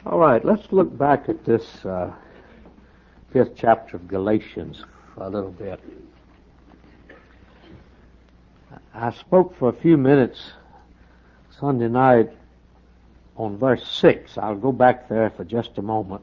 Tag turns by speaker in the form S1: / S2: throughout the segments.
S1: All right, let's look back at this fifth chapter of Galatians for a little bit. I spoke for a few minutes Sunday night on verse 6. I'll go back there for just a moment.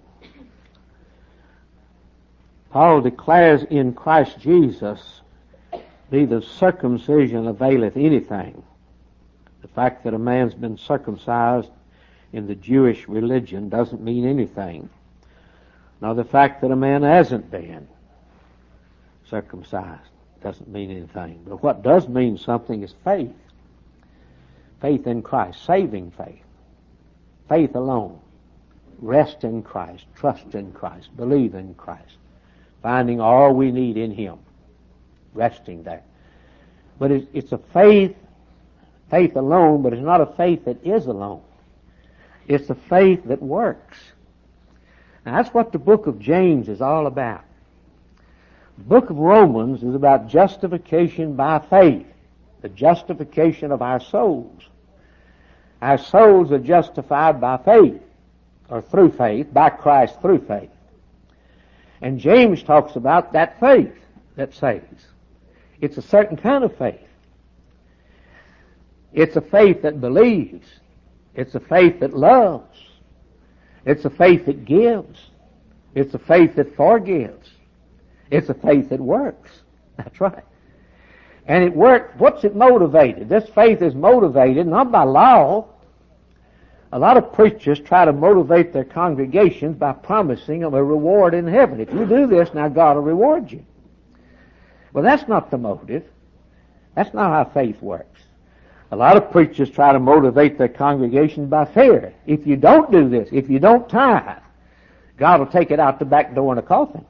S1: Paul declares in Christ Jesus, neither circumcision availeth anything. The fact that a man's been circumcised in the Jewish religion doesn't mean anything. Now, the fact that a man hasn't been circumcised doesn't mean anything. But what does mean something is faith. Faith in Christ, saving faith. Faith alone. Rest in Christ, trust in Christ, believe in Christ. Finding all we need in Him. Resting there. But it's a faith alone, but it's not a faith that is alone. It's a faith that works. Now, that's what the book of James is all about. The book of Romans is about justification by faith, the justification of our souls. Our souls are justified by faith, or through faith, by Christ through faith. And James talks about that faith that saves. It's a certain kind of faith. It's a faith that believes. It's a faith that loves. It's a faith that gives. It's a faith that forgives. It's a faith that works. That's right. And it works. What's it motivated? This faith is motivated not by law. A lot of preachers try to motivate their congregations by promising them a reward in heaven. If you do this, now God will reward you. Well, that's not the motive. That's not how faith works. A lot of preachers try to motivate their congregations by fear. If you don't do this, if you don't tithe, God will take it out the back door in a coffin.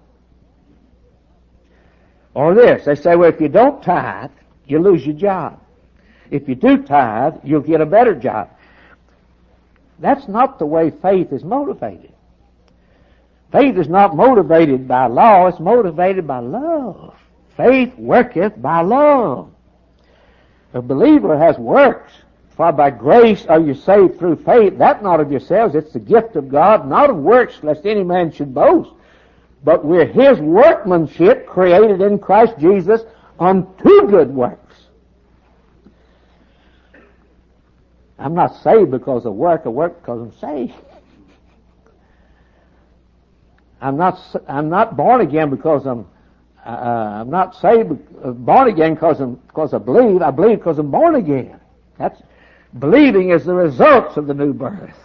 S1: Or this, they say, well, if you don't tithe, you lose your job. If you do tithe, you'll get a better job. That's not the way faith is motivated. Faith is not motivated by law, it's motivated by love. Faith worketh by love. A believer has works, for by grace are you saved through faith, that not of yourselves, it's the gift of God, not of works, lest any man should boast. But we're His workmanship, created in Christ Jesus, unto good works. I'm not saved because of work, I work because I'm saved. I'm not born again because I'm not saved, born again because I believe. I believe because I'm born again. Believing is the results of the new birth.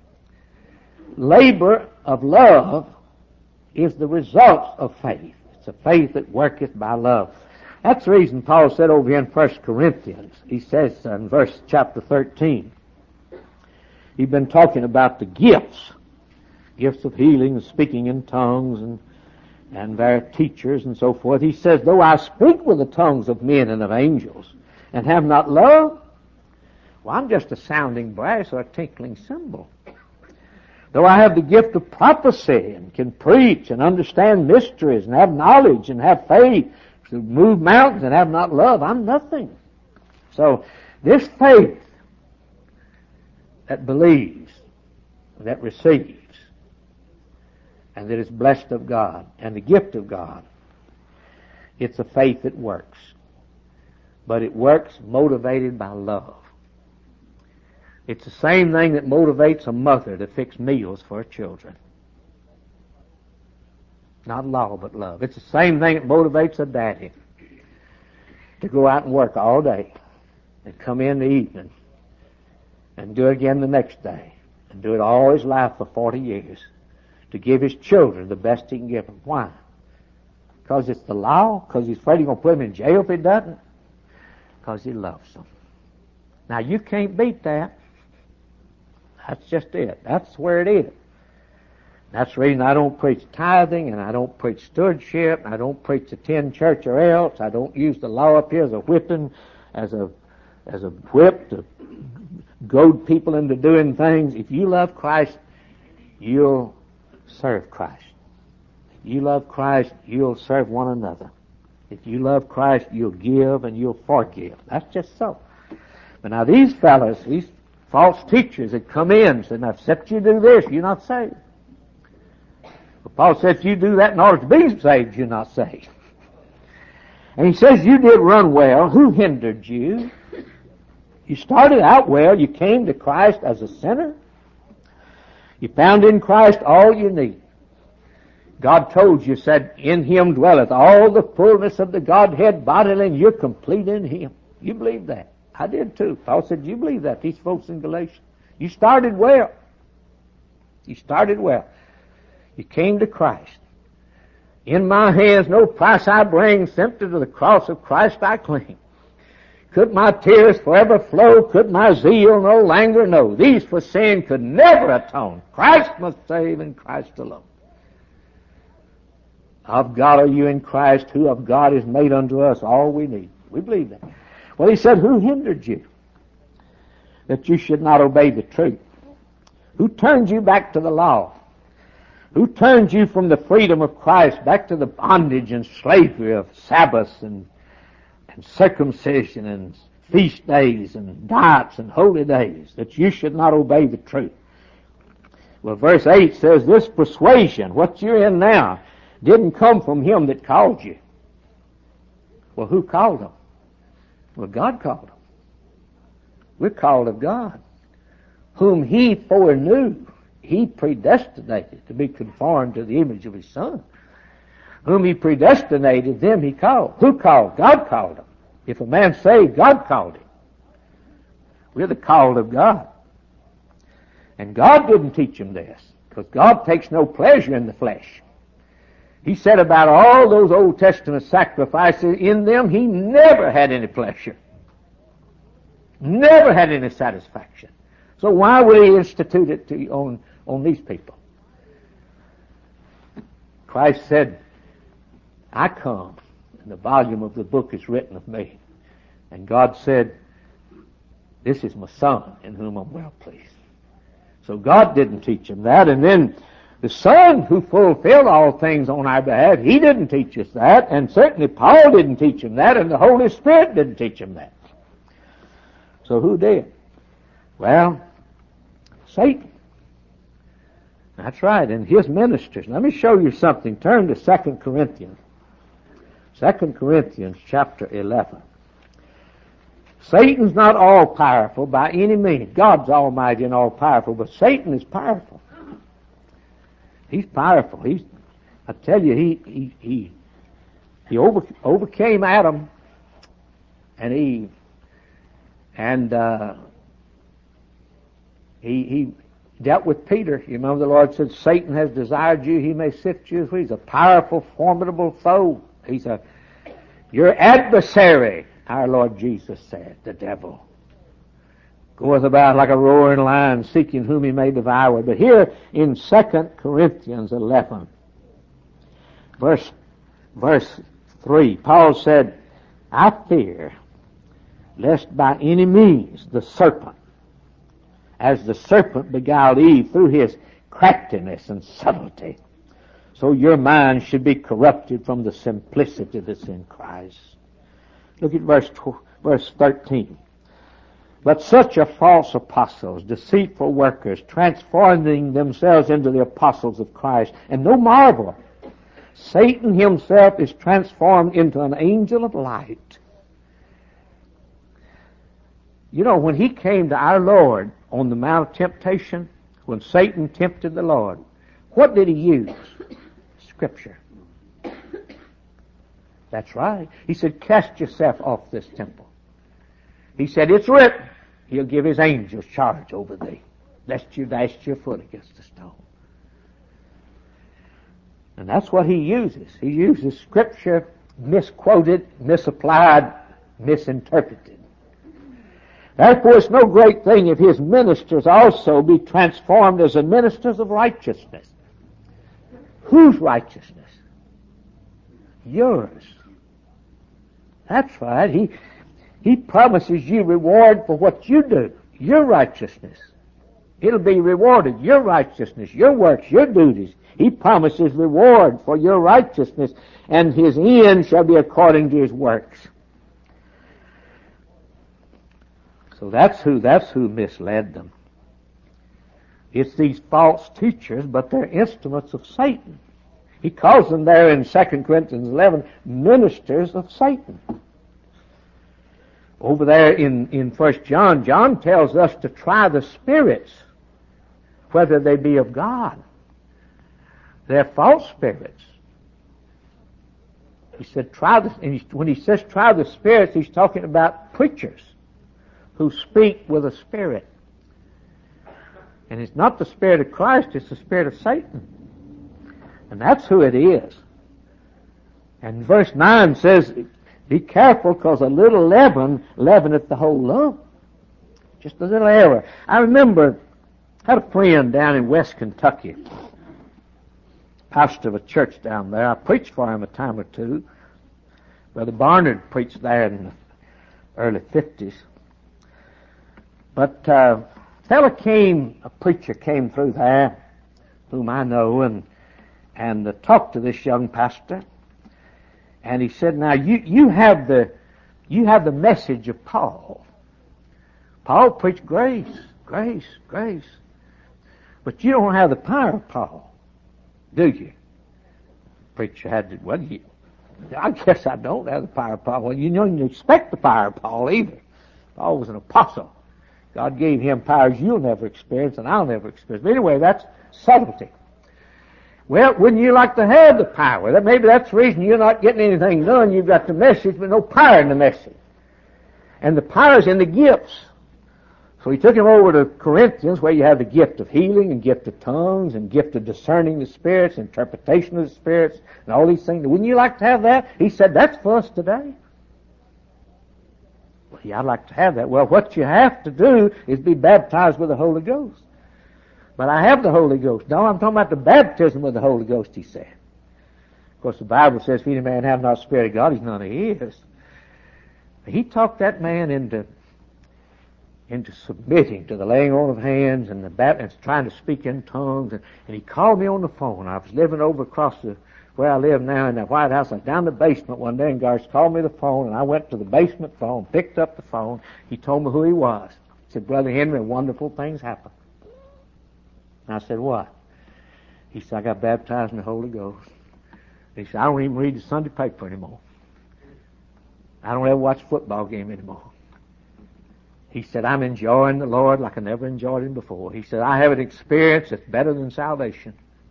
S1: Labor of love is the results of faith. It's a faith that worketh by love. That's the reason Paul said over here in 1 Corinthians, he says in chapter 13, he's been talking about the gifts of healing, speaking in tongues, and various teachers and so forth. He says, though I speak with the tongues of men and of angels and have not love, well, I'm just a sounding brass or a tinkling cymbal. Though I have the gift of prophecy and can preach and understand mysteries and have knowledge and have faith to move mountains and have not love, I'm nothing. So this faith that believes, that receives, and that is blessed of God, and the gift of God, it's a faith that works. But it works motivated by love. It's the same thing that motivates a mother to fix meals for her children. Not law, but love. It's the same thing that motivates a daddy to go out and work all day and come in the evening and do it again the next day and do it all his life for 40 years. To give his children the best he can give them. Why? Because it's the law? Because he's afraid he's going to put them in jail if he doesn't? Because he loves them. Now, you can't beat that. That's just it. That's where it is. That's the reason I don't preach tithing, and I don't preach stewardship, and I don't preach attend church or else. I don't use the law up here as a whipping, as a whip to goad people into doing things. If you love Christ, you'll serve Christ. If you love Christ, you'll serve one another. If you love Christ, you'll give and you'll forgive. That's just so. But now these fellows, these false teachers that come in and said, now, except you do this, you're not saved. But Paul said, if you do that in order to be saved, you're not saved. And he says, you did run well. Who hindered you? You started out well. You came to Christ as a sinner. You found in Christ all you need. God told you, said, in Him dwelleth all the fullness of the Godhead bodily, and you're complete in Him. You believe that? I did too. Paul said, you believe that? These folks in Galatians. You started well. You started well. You came to Christ. In my hands no price I bring, simply to the cross of Christ I cling. Could my tears forever flow? Could my zeal no longer know? These for sin could never atone. Christ must save, and Christ alone. Of God are you in Christ, who of God is made unto us all we need. We believe that. Well, he said, who hindered you that you should not obey the truth? Who turned you back to the law? Who turned you from the freedom of Christ back to the bondage and slavery of Sabbaths and circumcision and feast days and diets and holy days, that you should not obey the truth? Well, verse 8 says, this persuasion, what you're in now, didn't come from Him that called you. Well, who called them? Well, God called them. We're called of God. Whom He foreknew, He predestinated to be conformed to the image of His Son. Whom He predestinated, them He called. Who called? God called them. If a man saved, God called him. We're the called of God. And God didn't teach him this, because God takes no pleasure in the flesh. He said about all those Old Testament sacrifices, in them He never had any pleasure. Never had any satisfaction. So why would He institute it on these people? Christ said, I come, and the volume of the book is written of me. And God said, this is my Son, in whom I'm well pleased. So God didn't teach him that. And then the Son, who fulfilled all things on our behalf, He didn't teach us that. And certainly Paul didn't teach him that, and the Holy Spirit didn't teach him that. So who did? Well, Satan. That's right, and his ministers. Let me show you something. Turn to 2 Corinthians. 2 Corinthians chapter 11. Satan's not all-powerful by any means. God's almighty and all-powerful, but Satan is powerful. He's powerful. I tell you, he overcame Adam, and he dealt with Peter. You remember the Lord said, Satan has desired you, he may sift you as wheat. He's a powerful, formidable foe. He's your adversary, our Lord Jesus said, the devil. Goeth about like a roaring lion, seeking whom he may devour. But here in 2 Corinthians 11, verse 3, Paul said, I fear lest by any means the serpent, as the serpent beguiled Eve through his craftiness and subtlety, so your mind should be corrupted from the simplicity that's in Christ. Look at verse 13. But such are false apostles, deceitful workers, transforming themselves into the apostles of Christ. And no marvel, Satan himself is transformed into an angel of light. You know, when he came to our Lord on the Mount of Temptation, when Satan tempted the Lord, what did he use? Scripture. That's right. He said, cast yourself off this temple. He said, it's written, He'll give His angels charge over thee, lest you dash your foot against a stone. And that's what he uses. He uses Scripture misquoted, misapplied, misinterpreted. Therefore, it's no great thing if his ministers also be transformed as the ministers of righteousness. Whose righteousness? Yours. That's right. He promises you reward for what you do, your righteousness. It'll be rewarded, your righteousness, your works, your duties. He promises reward for your righteousness, and his end shall be according to his works. So that's who misled them. It's these false teachers, but they're instruments of Satan. He calls them there in 2 Corinthians 11, ministers of Satan. Over there in 1 John, John tells us to try the spirits, whether they be of God. They're false spirits. He said, when he says try the spirits, he's talking about preachers who speak with a spirit. And it's not the Spirit of Christ, it's the spirit of Satan. And that's who it is. And verse 9 says, be careful, because a little leaven leaveneth the whole lump. Just a little error. I remember, I had a friend down in West Kentucky, pastor of a church down there. I preached for him a time or two. Brother Barnard preached there in the early 50s. But a preacher came through there, whom I know, and talked to this young pastor. And he said, now you have the message of Paul. Paul preached grace, grace, grace. But you don't have the power of Paul, do you? The preacher had to, I guess I don't have the power of Paul. Well, you don't expect the power of Paul either. Paul was an apostle. God gave him powers you'll never experience and I'll never experience. But anyway, that's subtlety. Well, wouldn't you like to have the power? Maybe that's the reason you're not getting anything done. You've got the message, but no power in the message. And the power's in the gifts. So he took him over to Corinthians, where you have the gift of healing and gift of tongues and gift of discerning the spirits, interpretation of the spirits, and all these things. Wouldn't you like to have that? He said, that's for us today. Well, yeah, I'd like to have that. Well, what you have to do is be baptized with the Holy Ghost. But I have the Holy Ghost. No, I'm talking about the baptism with the Holy Ghost, he said. Of course, the Bible says, if any man have not the Spirit of God, he's none of his. He talked that man into submitting to the laying on of hands and trying to speak in tongues. And he called me on the phone. I was living over across where I live now in that White House. I was down in the basement one day, and Garth called me the phone, and I went to the basement phone, picked up the phone. He told me who he was. He said, Brother Henry, wonderful things happen. And I said, what? He said, I got baptized in the Holy Ghost. He said, I don't even read the Sunday paper anymore. I don't ever watch a football game anymore. He said, I'm enjoying the Lord like I never enjoyed Him before. He said, I have an experience that's better than salvation.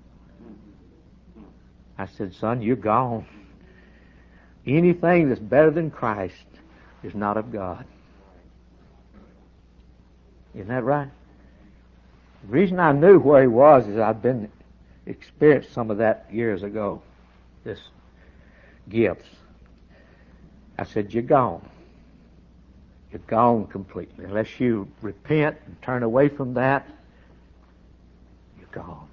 S1: I said, son, you're gone. Anything that's better than Christ is not of God. Isn't that right? The reason I knew where he was is I'd experienced some of that years ago. This gifts. I said, you're gone. You're gone completely. Unless you repent and turn away from that, you're gone.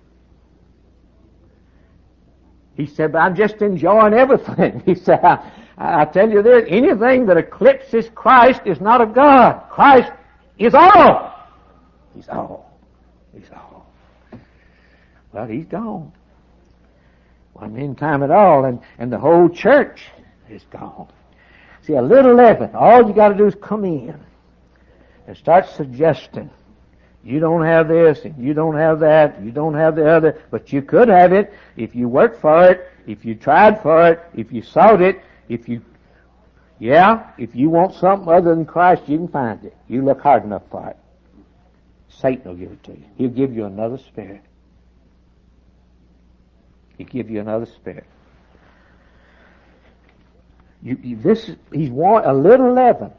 S1: He said, but I'm just enjoying everything. He said, I tell you this, anything that eclipses Christ is not of God. Christ is all. He's all. He's all. Well, he's gone. Wasn't in time at all, and the whole church is gone. See, a little leaven, all you got to do is come in and start suggesting, you don't have this, and you don't have that, you don't have the other, but you could have it if you worked for it, if you tried for it, if you sought it, if you want something other than Christ, you can find it. You look hard enough for it. Satan will give it to you. He'll give you another spirit. He'll give you another spirit. He's a little leaven.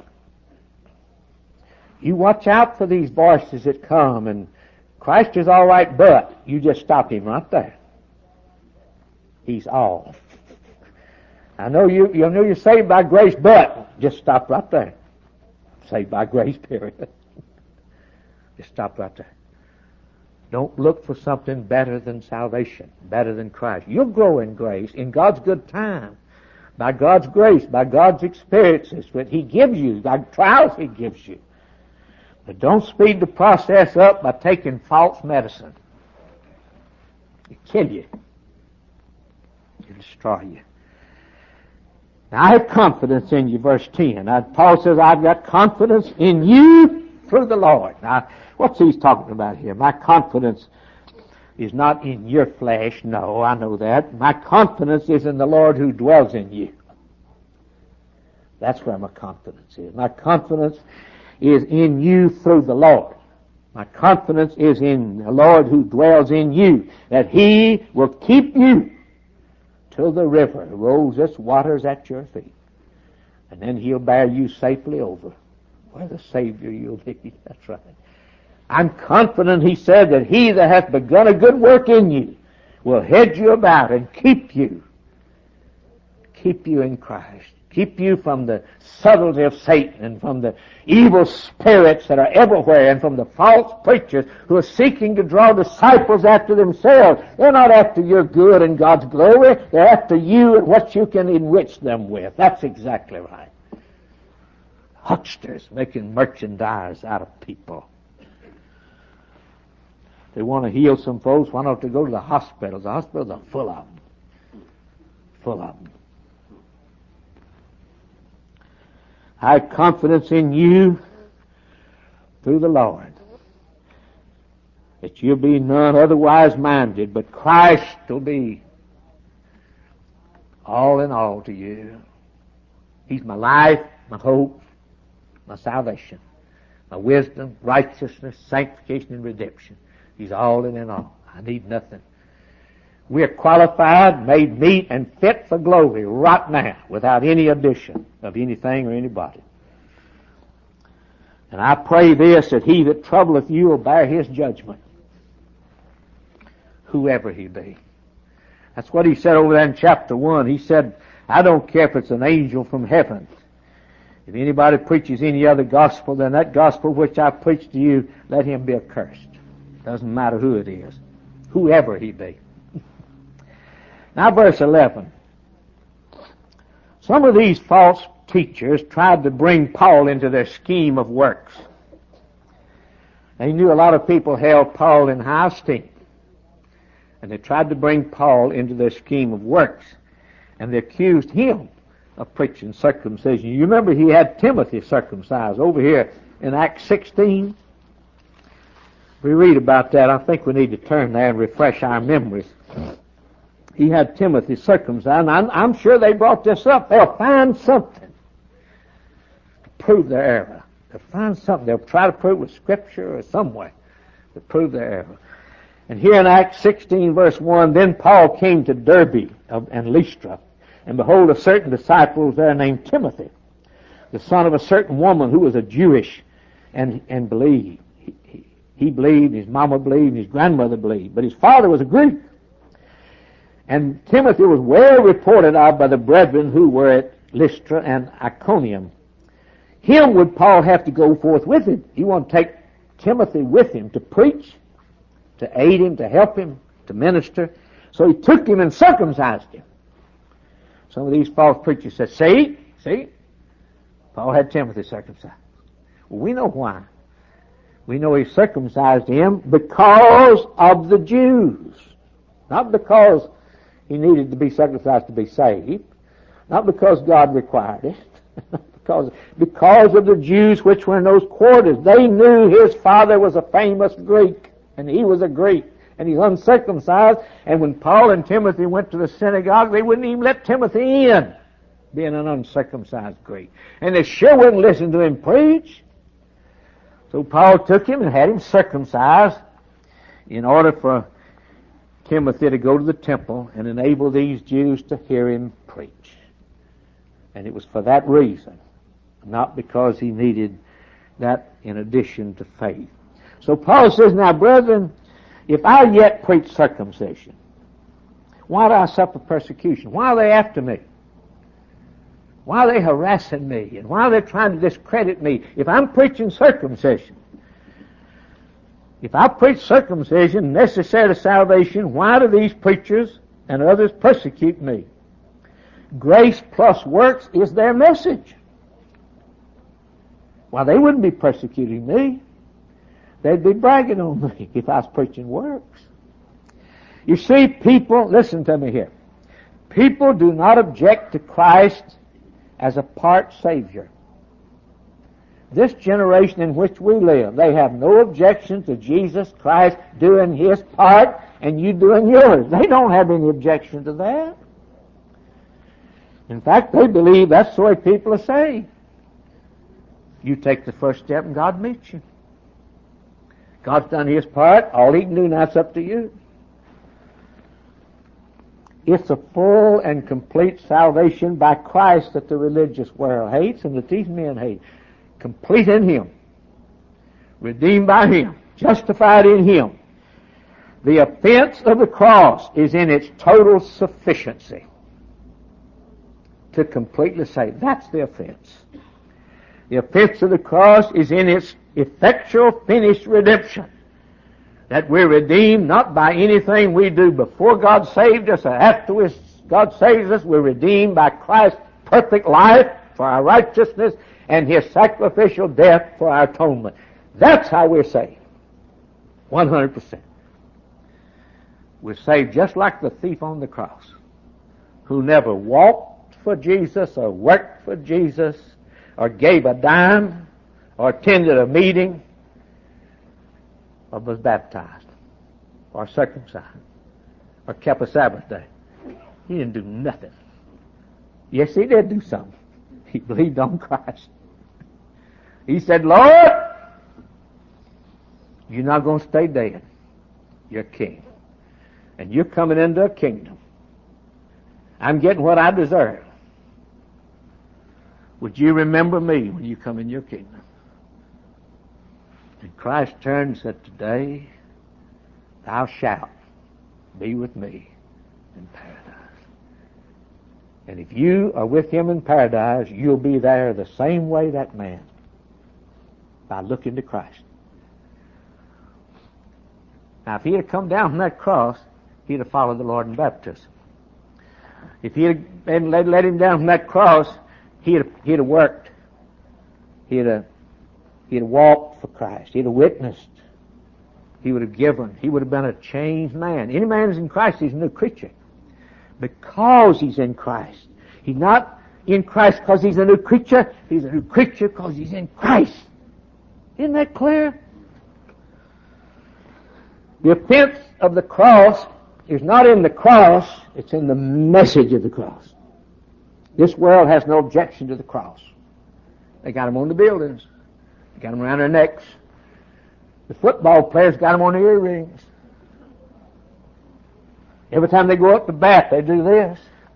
S1: You watch out for these voices that come, and Christ is all right, but you just stop him right there. He's all. I know you're saved by grace, but just stop right there. Saved by grace, period. Just stop right there. Don't look for something better than salvation, better than Christ. You'll grow in grace in God's good time, by God's grace, by God's experiences that He gives you, by trials He gives you. But don't speed the process up by taking false medicine. It'll kill you. It'll destroy you. Now, I have confidence in you, verse 10. Paul says, I've got confidence in you through the Lord. Now, what's he talking about here? My confidence is not in your flesh. No, I know that. My confidence is in the Lord who dwells in you. That's where my confidence is. My confidence is in you through the Lord. My confidence is in the Lord who dwells in you, that He will keep you till the river rolls its waters at your feet. And then He'll bear you safely over where the Savior you'll be. That's right. I'm confident, he said, that He that hath begun a good work in you will head you about and keep you in Christ. Keep you from the subtlety of Satan and from the evil spirits that are everywhere and from the false preachers who are seeking to draw disciples after themselves. They're not after your good and God's glory. They're after you and what you can enrich them with. That's exactly right. Hucksters making merchandise out of people. They want to heal some folks. Why don't they go to the hospitals? The hospitals are full of them. Full of them. I have confidence in you through the Lord, that you'll be none otherwise minded, but Christ will be all in all to you. He's my life, my hope, my salvation, my wisdom, righteousness, sanctification, and redemption. He's all in all. I need nothing. We are qualified, made meet, and fit for glory right now without any addition of anything or anybody. And I pray this, that he that troubleth you will bear his judgment, whoever he be. That's what he said over there in chapter 1. He said, I don't care if it's an angel from heaven. If anybody preaches any other gospel than that gospel which I preach to you, let him be accursed. Doesn't matter who it is, whoever he be. Now verse 11. Some of these false teachers tried to bring Paul into their scheme of works. They knew a lot of people held Paul in high esteem. And they tried to bring Paul into their scheme of works. And they accused him of preaching circumcision. You remember he had Timothy circumcised over here in Acts 16. We read about that. I think we need to turn there and refresh our memories. He had Timothy circumcised. I'm sure they brought this up. They'll find something to prove their error. They'll find something. They'll try to prove with Scripture or some way to prove their error. And here in Acts 16 verse 1, then Paul came to Derbe and Lystra, and behold, a certain disciple was there named Timothy, the son of a certain woman who was a Jewish and believed. He believed, his mama believed, his grandmother believed, but his father was a Greek. And Timothy was well reported of by the brethren who were at Lystra and Iconium. Him would Paul have to go forth with him. He wanted to take Timothy with him to preach, to aid him, to help him, to minister. So he took him and circumcised him. Some of these false preachers said, see, Paul had Timothy circumcised. Well, we know why. We know he circumcised him because of the Jews. Not because he needed to be circumcised to be saved. Not because God required it. because of the Jews which were in those quarters. They knew his father was a famous Greek, and he was a Greek, and he's uncircumcised. And when Paul and Timothy went to the synagogue, they wouldn't even let Timothy in, being an uncircumcised Greek. And they sure wouldn't listen to him preach. So Paul took him and had him circumcised in order for Timothy to go to the temple and enable these Jews to hear him preach. And it was for that reason, not because he needed that in addition to faith. So Paul says, now brethren, if I yet preach circumcision, why do I suffer persecution? Why are they after me? Why are they harassing me? And why are they trying to discredit me? If I'm preaching circumcision, if I preach circumcision necessary to salvation, why do these preachers and others persecute me? Grace plus works is their message. Why, they wouldn't be persecuting me. They'd be bragging on me if I was preaching works. You see, people, listen to me here. People do not object to Christ as a part Savior. This generation in which we live, they have no objection to Jesus Christ doing His part and you doing yours. They don't have any objection to that. In fact, they believe that's the way people are saved. You take the first step and God meets you. God's done His part. All He can do now is up to you. It's a full and complete salvation by Christ that the religious world hates and that these men hate. Complete in Him. Redeemed by Him. Justified in Him. The offense of the cross is in its total sufficiency to completely save. That's the offense. The offense of the cross is in its effectual, finished redemption. That we're redeemed not by anything we do before God saved us or after God saves us. We're redeemed by Christ's perfect life for our righteousness and His sacrificial death for our atonement. That's how we're saved. 100%. We're saved just like the thief on the cross, who never walked for Jesus or worked for Jesus or gave a dime or attended a meeting or was baptized or circumcised or kept a Sabbath day. He didn't do nothing. Yes, he did do something. He believed on Christ. He said, Lord, you're not going to stay dead. You're king. And you're coming into a kingdom. I'm getting what I deserve. Would you remember me when you come in your kingdom? And Christ turned and said, today thou shalt be with me in paradise. And if you are with Him in paradise, you'll be there the same way that man, by looking to Christ. Now, if He had come down from that cross, He'd have followed the Lord in baptism. If He had let Him down from that cross, He'd have worked. He'd have walked for Christ. He'd have witnessed. He would have given. He would have been a changed man. Any man who's in Christ, he's a new creature. Because he's in Christ. He's not in Christ because he's a new creature. He's a new creature because he's in Christ. Isn't that clear? The offense of the cross is not in the cross, it's in the message of the cross. This world has no objection to the cross. They got them on the buildings. They got them around their necks. The football players got them on their earrings. Every time they go up to bat, they do this.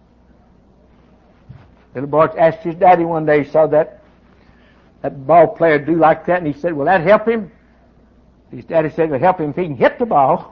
S1: Little boy asked his daddy one day, he saw that ball player do like that, and he said, will that help him? His daddy said, it'll help him if he can hit the ball.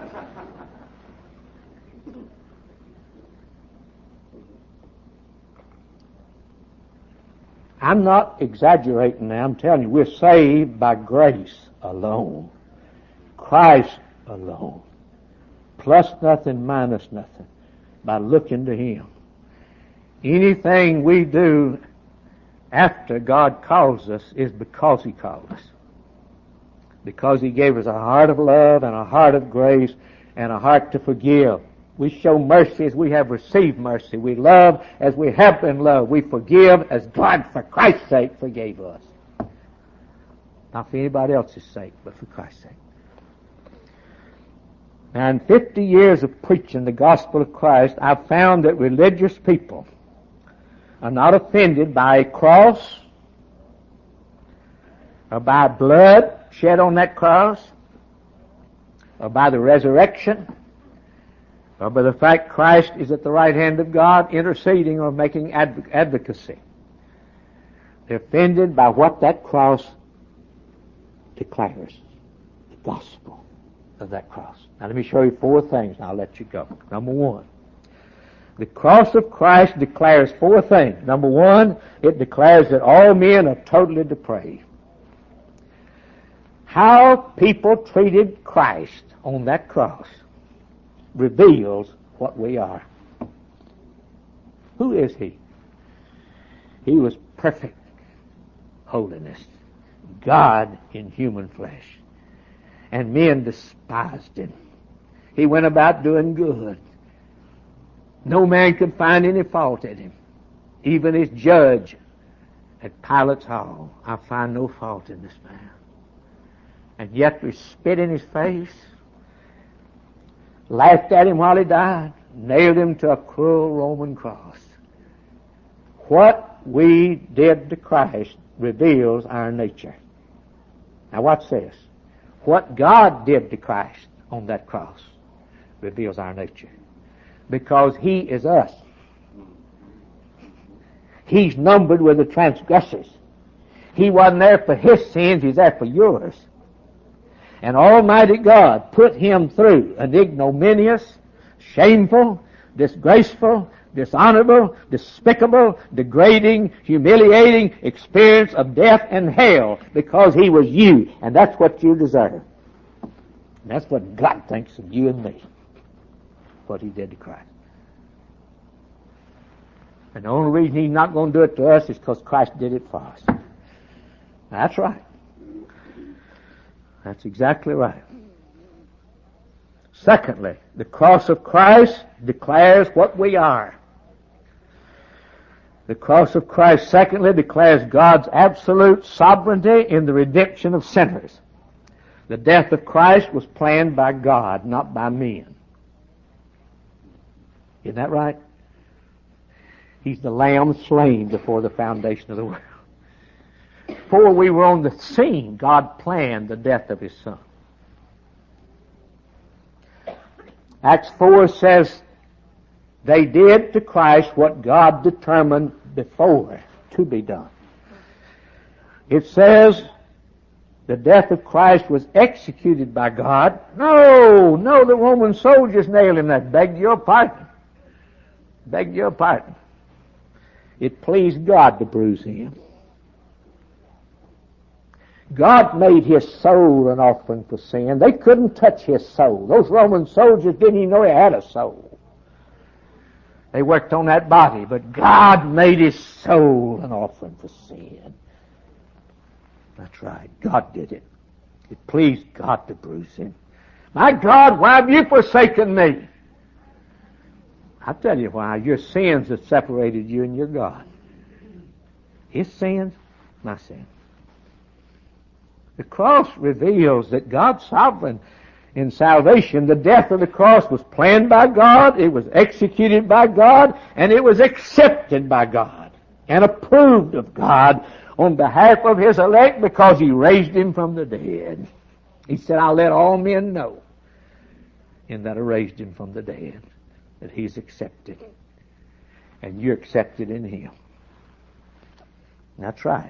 S1: I'm not exaggerating now. I'm telling you, we're saved by grace alone. Christ alone. Plus nothing, minus nothing. By looking to Him. Anything we do after God calls us is because He called us. Because He gave us a heart of love and a heart of grace and a heart to forgive. We show mercy as we have received mercy. We love as we have been loved. We forgive as God, for Christ's sake, forgave us. Not for anybody else's sake, but for Christ's sake. Now, in 50 years of preaching the gospel of Christ, I've found that religious people are not offended by a cross or by blood shed on that cross or by the resurrection or by the fact Christ is at the right hand of God interceding or making advocacy. They're offended by what that cross declares, the gospel of that cross. Now let me show you 4 things and I'll let you go. Number 1, the cross of Christ declares 4 things. Number 1, it declares that all men are totally depraved. How people treated Christ on that cross reveals what we are. Who is He? He was perfect holiness, God in human flesh, and men despised Him. He went about doing good. No man could find any fault in Him. Even His judge at Pilate's hall, I find no fault in this man. And yet we spit in his face, laughed at him while he died, nailed him to a cruel Roman cross. What we did to Christ reveals our nature. Now watch this. What God did to Christ on that cross reveals our nature. Because He is us. He's numbered with the transgressors. He wasn't there for His sins, He's there for yours. And Almighty God put Him through an ignominious, shameful, disgraceful, dishonorable, despicable, degrading, humiliating experience of death and hell because He was you, and that's what you deserve. And that's what God thinks of you and me, what He did to Christ. And the only reason He's not going to do it to us is because Christ did it for us. That's right. That's exactly right. Secondly, the cross of Christ declares what we are. The cross of Christ, secondly, declares God's absolute sovereignty in the redemption of sinners. The death of Christ was planned by God, not by men. Isn't that right? He's the Lamb slain before the foundation of the world. Before we were on the scene, God planned the death of His Son. Acts 4 says, they did to Christ what God determined before to be done. It says the death of Christ was executed by God. No, the Roman soldiers nailed Him there. Beg your pardon. Beg your pardon. It pleased God to bruise Him. God made His soul an offering for sin. They couldn't touch His soul. Those Roman soldiers didn't even know He had a soul. They worked on that body, but God made His soul an offering for sin. That's right. God did it. It pleased God to bruise Him. My God, why have you forsaken me? I'll tell you why. Your sins have separated you and your God. His sins, my sins. The cross reveals that God's sovereign in salvation. The death of the cross was planned by God, it was executed by God, and it was accepted by God and approved of God on behalf of His elect because He raised Him from the dead. He said, I'll let all men know in that I raised Him from the dead, that He's accepted. And you're accepted in Him. That's right.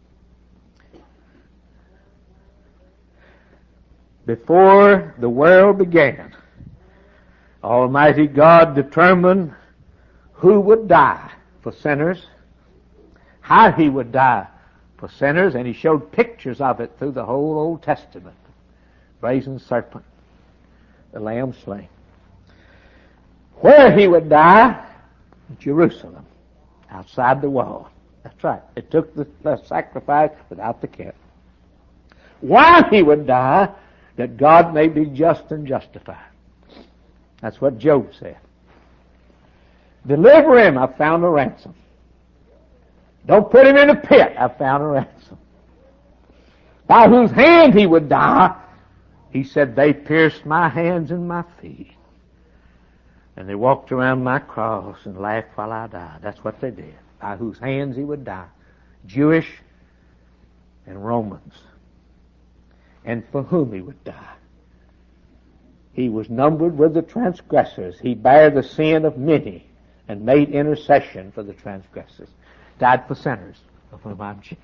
S1: Before the world began, Almighty God determined who would die for sinners, how He would die for sinners, and He showed pictures of it through the whole Old Testament. Brazen serpent, the Lamb slain. Where He would die, Jerusalem, outside the wall. That's right. It took the sacrifice without the camp. Why He would die, that God may be just and justified. That's what Job said. Deliver him, I've found a ransom. Don't put him in a pit, I've found a ransom. By whose hand he would die, he said, they pierced my hands and my feet. And they walked around my cross and laughed while I died. That's what they did. By whose hands he would die. Jewish and Romans. And for whom he would die. He was numbered with the transgressors. He bare the sin of many and made intercession for the transgressors. Died for sinners, of whom I'm chief.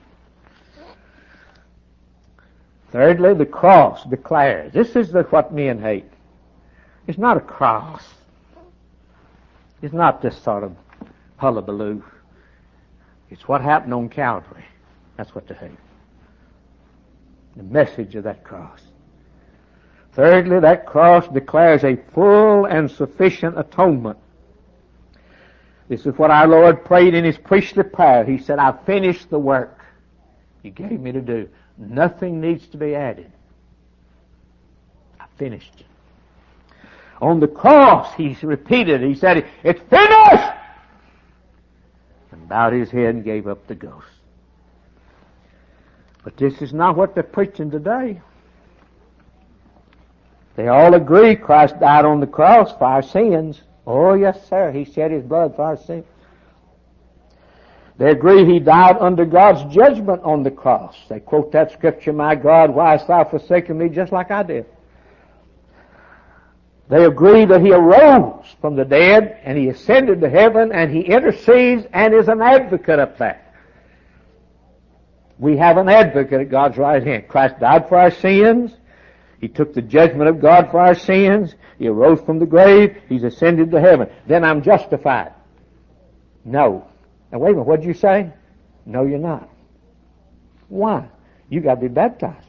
S1: Thirdly, the cross declares. This is what men hate. It's not a cross. It's not this sort of hullabaloo. It's what happened on Calvary. That's what they hate. The message of that cross. Thirdly, that cross declares a full and sufficient atonement. This is what our Lord prayed in His priestly prayer. He said, I've finished the work You gave me to do. Nothing needs to be added. I finished it. On the cross, He repeated, He said, it's finished! And bowed his head and gave up the ghost. But this is not what they're preaching today. They all agree Christ died on the cross for our sins. Oh, yes, sir. He shed his blood for our sins. They agree he died under God's judgment on the cross. They quote that scripture, "My God, why hast thou forsaken me?" just like I did. They agree that he arose from the dead and he ascended to heaven and he intercedes and is an advocate up there. We have an advocate at God's right hand. Christ died for our sins. He took the judgment of God for our sins. He arose from the grave. He's ascended to heaven. Then I'm justified. No. Now wait a minute, what'd you say? No, you're not. Why? You got to be baptized.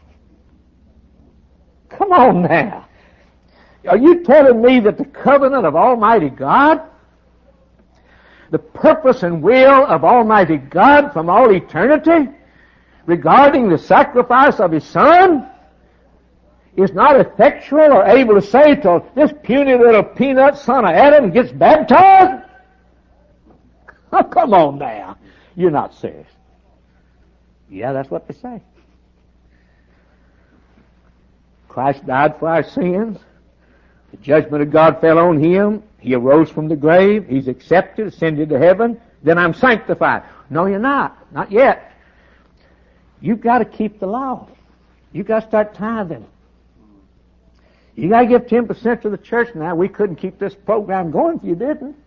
S1: Come on now. Are you telling me that the covenant of Almighty God, the purpose and will of Almighty God from all eternity regarding the sacrifice of His Son is not effectual or able to say till this puny little peanut son of Adam gets baptized? Oh, come on now. You're not serious. Yeah, that's what they say. Christ died for our sins. The judgment of God fell on Him. He arose from the grave. He's accepted, ascended to heaven. Then I'm sanctified. No, you're not. Not yet. You've got to keep the law. You've got to start tithing. You got to give 10% to the church now. We couldn't keep this program going if you didn't.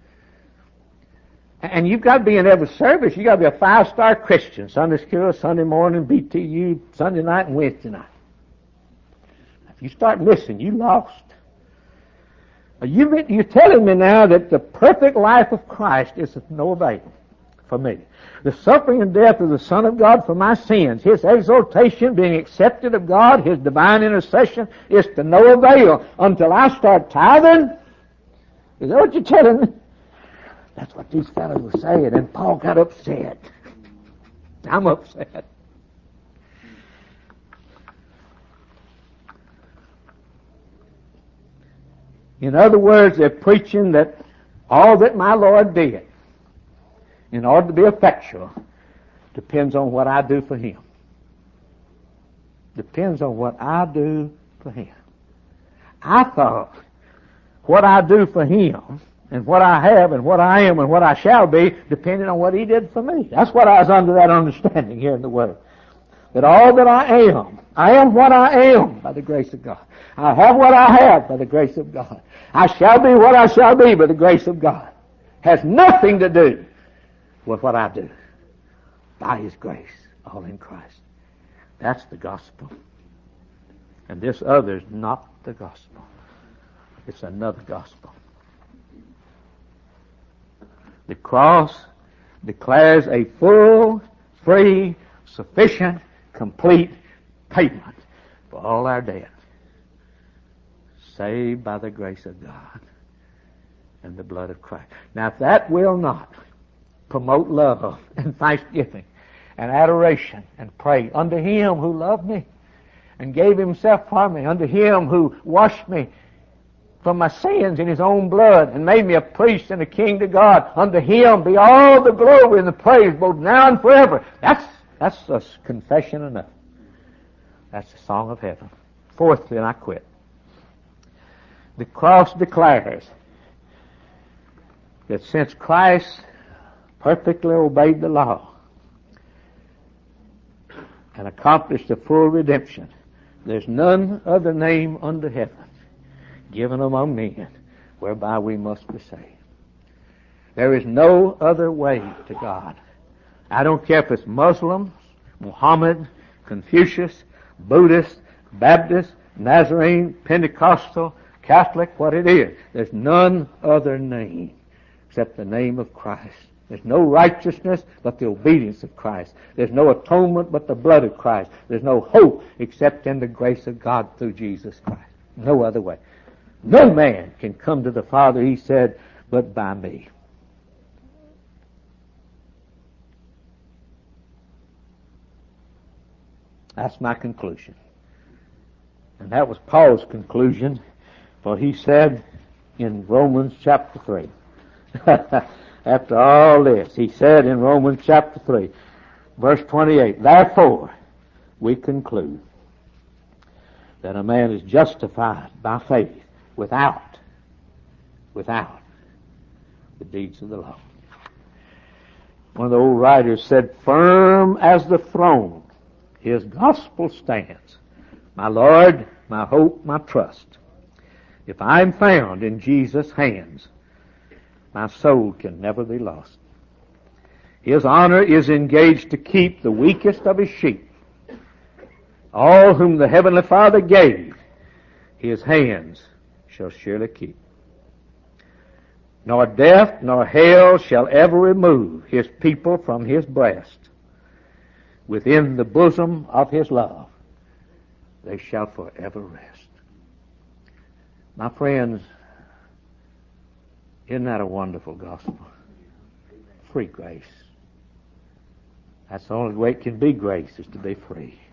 S1: And you've got to be in every service. You've got to be a 5-star Christian. Sunday school, Sunday morning, BTU, Sunday night, and Wednesday night. If you start missing, you lost. You're telling me now that the perfect life of Christ is of no avail for me. The suffering and death of the Son of God for my sins, His exaltation, being accepted of God, His divine intercession, is to no avail until I start tithing? Is that what you're telling me? That's what these fellows were saying, and Paul got upset. I'm upset. In other words, they're preaching that all that my Lord did in order to be effectual depends on what I do for Him. Depends on what I do for Him. I thought what I do for Him and what I have and what I am and what I shall be depended on what He did for me. That's what I was under that understanding here in the Word. That all that I am what I am by the grace of God. I have what I have by the grace of God. I shall be what I shall be by the grace of God. Has nothing to do with what I do. By His grace, all in Christ. That's the gospel. And this other is not the gospel. It's another gospel. The cross declares a full, free, sufficient, complete payment for all our debt. Saved by the grace of God and the blood of Christ. Now, if that will not promote love and thanksgiving and adoration and praise unto Him who loved me and gave Himself for me, unto Him who washed me from my sins in His own blood and made me a priest and a king to God, unto Him be all the glory and the praise both now and forever. That's a confession enough. That's the song of heaven. Fourthly, and I quit. The cross declares that since Christ perfectly obeyed the law and accomplished the full redemption, there's none other name under heaven given among men whereby we must be saved. There is no other way to God. I don't care if it's Muslim, Muhammad, Confucius, Buddhist, Baptist, Nazarene, Pentecostal, Catholic, what it is. There's none other name except the name of Christ. There's no righteousness but the obedience of Christ. There's no atonement but the blood of Christ. There's no hope except in the grace of God through Jesus Christ. No other way. No man can come to the Father, He said, but by me. That's my conclusion. And that was Paul's conclusion, for he said in Romans chapter 3, after all this, he said in Romans chapter 3, verse 28, therefore we conclude that a man is justified by faith without the deeds of the law. One of the old writers said, firm as the throne, his gospel stands. My Lord, my hope, my trust. If I'm found in Jesus' hands, my soul can never be lost. His honor is engaged to keep the weakest of his sheep. All whom the Heavenly Father gave, his hands shall surely keep. Nor death nor hell shall ever remove his people from his breast. Within the bosom of his love, they shall forever rest. My friends, isn't that a wonderful gospel? Free grace. That's the only way it can be grace, is to be free.